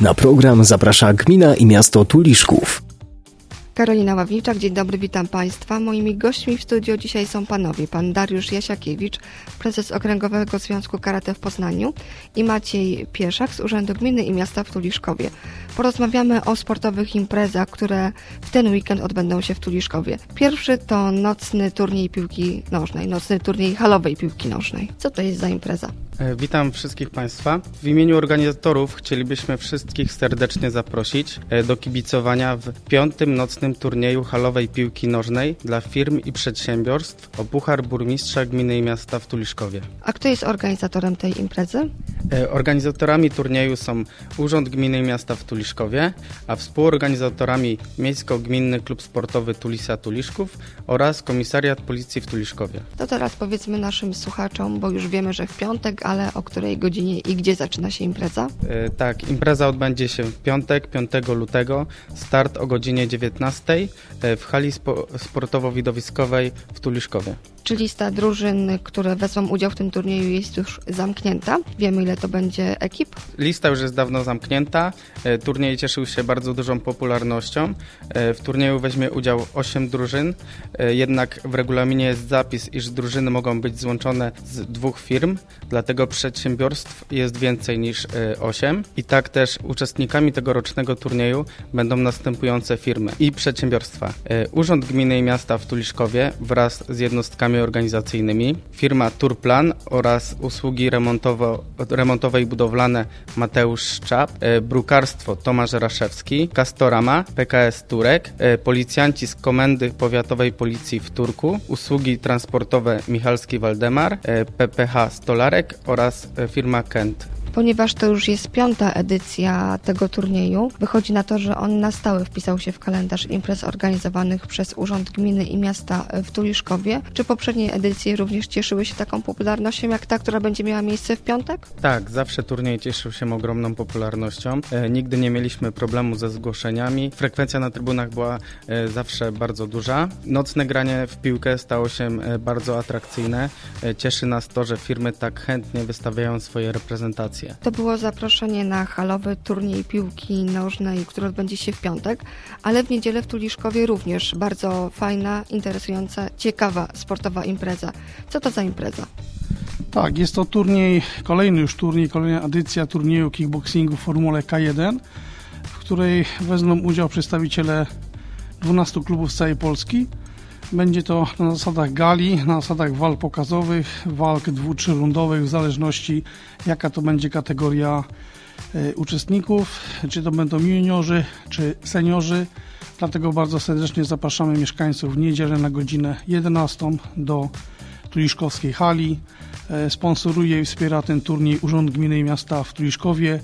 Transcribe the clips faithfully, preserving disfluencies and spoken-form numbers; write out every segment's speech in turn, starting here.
Na program zaprasza gmina i miasto Tuliszków. Karolina Ławniczak, dzień dobry, witam Państwa. Moimi gośćmi w studio dzisiaj są panowie, pan Dariusz Jasiakiewicz, prezes Okręgowego Związku Karate w Poznaniu i Maciej Pieszak z Urzędu Gminy i Miasta w Tuliszkowie. Porozmawiamy o sportowych imprezach, które w ten weekend odbędą się w Tuliszkowie. Pierwszy to nocny turniej piłki nożnej, nocny turniej halowej piłki nożnej. Co to jest za impreza? Witam wszystkich Państwa. W imieniu organizatorów chcielibyśmy wszystkich serdecznie zaprosić do kibicowania w piątym nocnym turnieju halowej piłki nożnej dla firm i przedsiębiorstw o Puchar Burmistrza Gminy i Miasta w Tuliszkowie. A kto jest organizatorem tej imprezy? Organizatorami turnieju są Urząd Gminy i Miasta w Tuliszkowie, a współorganizatorami Miejsko-Gminny Klub Sportowy Tulisa Tuliszków oraz Komisariat Policji w Tuliszkowie. To teraz powiedzmy naszym słuchaczom, bo już wiemy, że w piątek, ale o której godzinie i gdzie zaczyna się impreza? E, tak, impreza odbędzie się w piątek, piątego lutego, start o godzinie dziewiętnastej e, w hali spo, sportowo-widowiskowej w Tuliszkowie. Czy lista drużyn, które wezmą udział w tym turnieju, jest już zamknięta? Wiemy, ile to będzie ekip? Lista już jest dawno zamknięta. E, turniej cieszył się bardzo dużą popularnością. E, w turnieju weźmie udział osiem drużyn, e, jednak w regulaminie jest zapis, iż drużyny mogą być złączone z dwóch firm, dlatego przedsiębiorstw jest więcej niż osiem. I tak też uczestnikami tegorocznego turnieju będą następujące firmy i przedsiębiorstwa. Urząd Gminy i Miasta w Tuliszkowie wraz z jednostkami organizacyjnymi, firma Turplan oraz usługi remontowo, remontowe i budowlane Mateusz Szczap, brukarstwo Tomasz Raszewski, Castorama, P K S Turek, policjanci z Komendy Powiatowej Policji w Turku, usługi transportowe Michalski Waldemar, P P H Stolarek oraz firma Kent. Ponieważ to już jest piąta edycja tego turnieju, wychodzi na to, że on na stałe wpisał się w kalendarz imprez organizowanych przez Urząd Gminy i Miasta w Tuliszkowie. Czy poprzednie edycje również cieszyły się taką popularnością jak ta, która będzie miała miejsce w piątek? Tak, zawsze turniej cieszył się ogromną popularnością. E, nigdy nie mieliśmy problemu ze zgłoszeniami. Frekwencja na trybunach była e, zawsze bardzo duża. Nocne granie w piłkę stało się e, bardzo atrakcyjne. E, cieszy nas to, że firmy tak chętnie wystawiają swoje reprezentacje. To było zaproszenie na halowy turniej piłki nożnej, który odbędzie się w piątek, ale w niedzielę w Tuliszkowie również bardzo fajna, interesująca, ciekawa sportowa impreza. Co to za impreza? Tak, jest to turniej, kolejny już turniej, kolejna edycja turnieju kickboxingu w formule K jeden, w której wezmą udział przedstawiciele dwunastu klubów z całej Polski. Będzie to na zasadach gali, na zasadach walk pokazowych, walk dwu-, trzyrundowych, w zależności jaka to będzie kategoria y, uczestników, czy to będą juniorzy, czy seniorzy. Dlatego bardzo serdecznie zapraszamy mieszkańców w niedzielę na godzinę jedenastą do tuliszkowskiej hali. Y, sponsoruje i wspiera ten turniej Urząd Gminy i Miasta w Tuliszkowie y,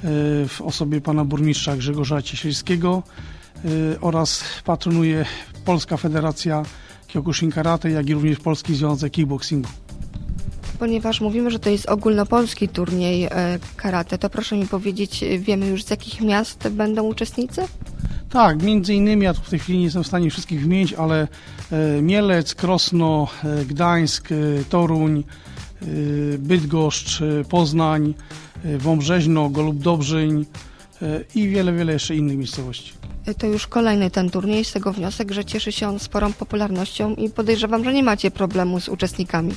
w osobie pana burmistrza Grzegorza Ciesielskiego. Oraz patronuje Polska Federacja Kyokushin Karate, jak i również Polski Związek Kickboxingu. Ponieważ mówimy, że to jest ogólnopolski turniej karate, to proszę mi powiedzieć, wiemy już z jakich miast będą uczestnicy? Tak, między innymi, ja tu w tej chwili nie jestem w stanie wszystkich wymienić, ale Mielec, Krosno, Gdańsk, Toruń, Bydgoszcz, Poznań, Wąbrzeźno, Golub-Dobrzyń i wiele, wiele jeszcze innych miejscowości. To już kolejny ten turniej, z tego wniosek, że cieszy się on sporą popularnością i podejrzewam, że nie macie problemu z uczestnikami.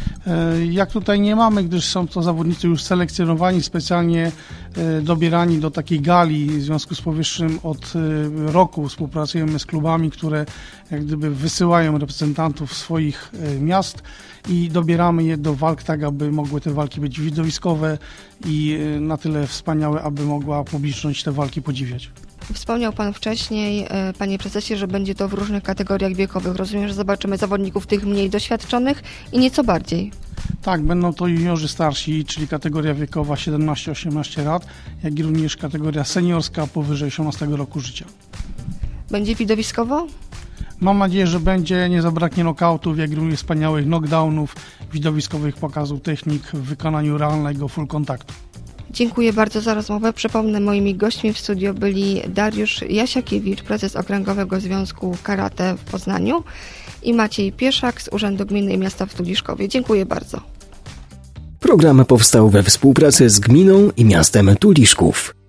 Jak tutaj nie mamy, gdyż są to zawodnicy już selekcjonowani, specjalnie dobierani do takiej gali. W związku z powyższym od roku współpracujemy z klubami, które jak gdyby wysyłają reprezentantów swoich miast i dobieramy je do walk tak, aby mogły te walki być widowiskowe i na tyle wspaniałe, aby mogła publiczność te walki podziwiać. Wspomniał Pan wcześniej, Panie Prezesie, że będzie to w różnych kategoriach wiekowych. Rozumiem, że zobaczymy zawodników tych mniej doświadczonych i nieco bardziej. Tak, będą to juniorzy starsi, czyli kategoria wiekowa siedemnaście osiemnaście lat, jak i również kategoria seniorska powyżej osiemnastego roku życia. Będzie widowiskowo? Mam nadzieję, że będzie, nie zabraknie nokautów, jak i również wspaniałych knockdownów, widowiskowych pokazów technik w wykonaniu realnego full kontaktu. Dziękuję bardzo za rozmowę. Przypomnę, moimi gośćmi w studio byli Dariusz Jasiakiewicz, prezes Okręgowego Związku Karate w Poznaniu i Maciej Pieszak z Urzędu Gminy i Miasta w Tuliszkowie. Dziękuję bardzo. Program powstał we współpracy z gminą i miastem Tuliszków.